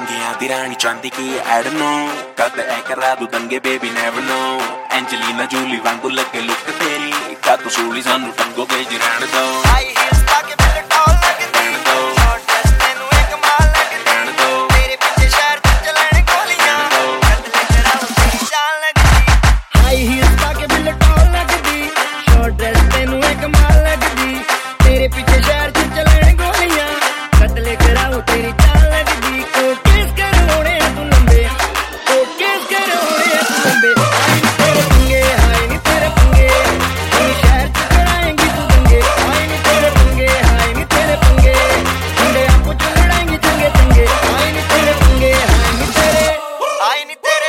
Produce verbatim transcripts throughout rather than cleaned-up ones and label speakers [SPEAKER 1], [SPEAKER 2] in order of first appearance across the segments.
[SPEAKER 1] पंगियां दी रानी चांदी की add no कद ऐ करा दू दंगे baby never know Angelina Jolie वांगू लगे लुक तेरी का तू सूली सानू टंगो के जी रहने दो
[SPEAKER 2] हाई हील्स पाके बिल टॉल लगदी शॉर्ट ड्रेस तेनू एक कमाल लगदी तेरे पीछे शहर च चलण गोलियां कतले कराओ तेरी चाल लगदी हाई हील्स पाके बिल टॉल लगदी शॉर्ट ड्रेस तेनू एक कमाल लगदी तेरे पीछे शहर च चलण गोलियां कतले कराओ तेरी चाल लगदी को किस कर होने तू लंबे को किस कर होने तू लंबे हाय नी तेरे पंगे हाय नी तेरे पंगे शहर च कराएंगी तू दंगे हाय नी तेरे पंगे हाय नी तेरे पंगे मुंडे आपको च लड़ाएंगी चंगे चंगे हाय नी तेरे पंगे हाय नी तेरे हाय नी तेरे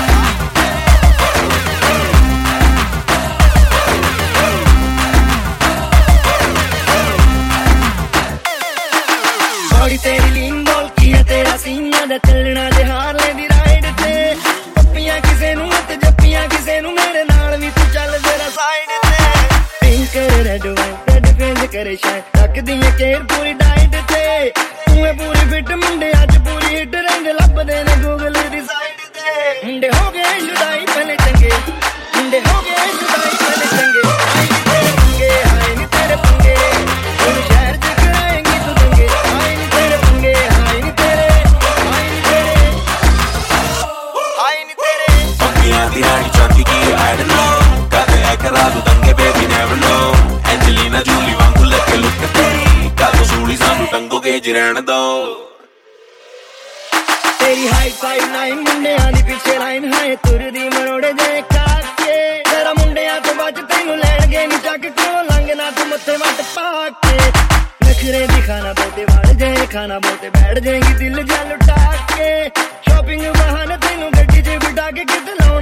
[SPEAKER 2] बॉडी तेरी लीन बोल किया तेरा सीना दा चलना जे हार लेंदी राइड ते पप्पियां किसे नू ते जप्पियां किसे नू मेरे नाल भी तू चल जरा साइड ते pink red wine red face करे शाइन तक दी केयर पूरी डाइट ते तू है पूरी फिट मुंडे अज पूरी हिट रंग लभदे ने गूगल दी साइड ते मुंडे हो गए जुदाई पहले चंगे मुंडे हो गए जुदाई पहले चंगे हाय नी तेरे पंगे हाय नी तेरे पंगे तू शहर च कराएंगी तू दंगे हाय नी तेरे पंगे हाय नी तेरे हाय नी तेरे हाय नी तेरे
[SPEAKER 1] पंगियां दी रानी चांदी की ऐड नो कद ऐ करा दू दंगे baby never know Angelina Jolie वांगू लगे लुक तेरी का तू सूली सानू टंगो के जी रहने दो
[SPEAKER 2] तेरी हाइट फाइव नाइन मुंडियां दी पीछे लाइन है तुरदी मरोड़े जे काके तेरा मुंडियां तो बच तैनू लैणगे नी चक को लंघना तू मत्थे वट पाके नखरे दिखाना बहुते वाड़ जाए खाना बहुते बैठ जाएंगी दिल जा लुटा के शॉपिंग बहाने तैनू गड्डी च बिठा के किते लाउणा